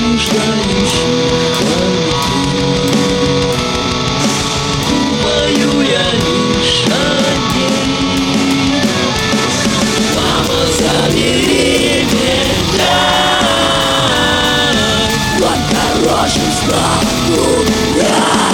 ждающих думаю я лишь о ней. Мама, забери меня, вот хорошим стану я.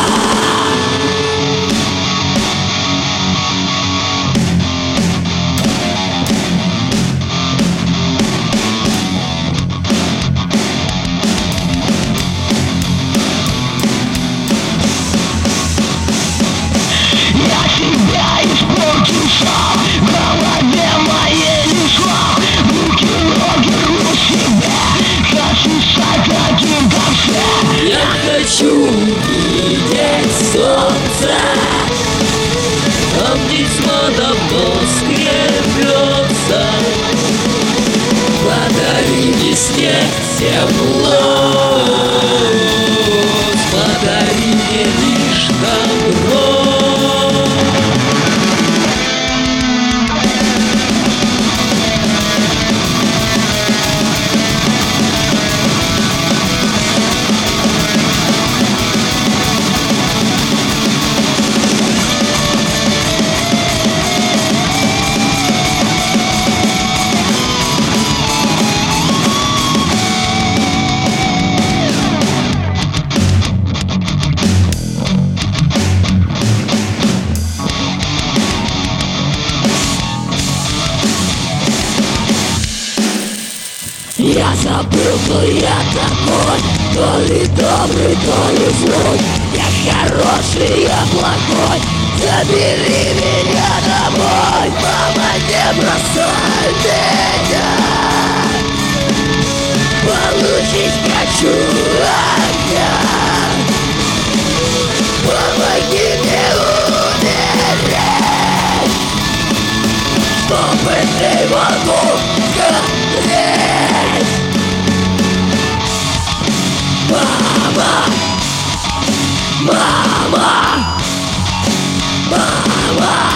В голове моей лишь руки, ноги, рву себя. Хочу стать таким, как все. Я хочу видеть солнце, там письмо давно скребется. Подари весне тепло, подари мне лишь добро. Я забыл, кто я такой, то ли добрый, то ли злой. Я хороший, я плохой, забери меня домой. Мама, не бросай меня, получить хочу огня. Помоги мне умереть, чтобы ты могу гореть. Мама, мама, мама.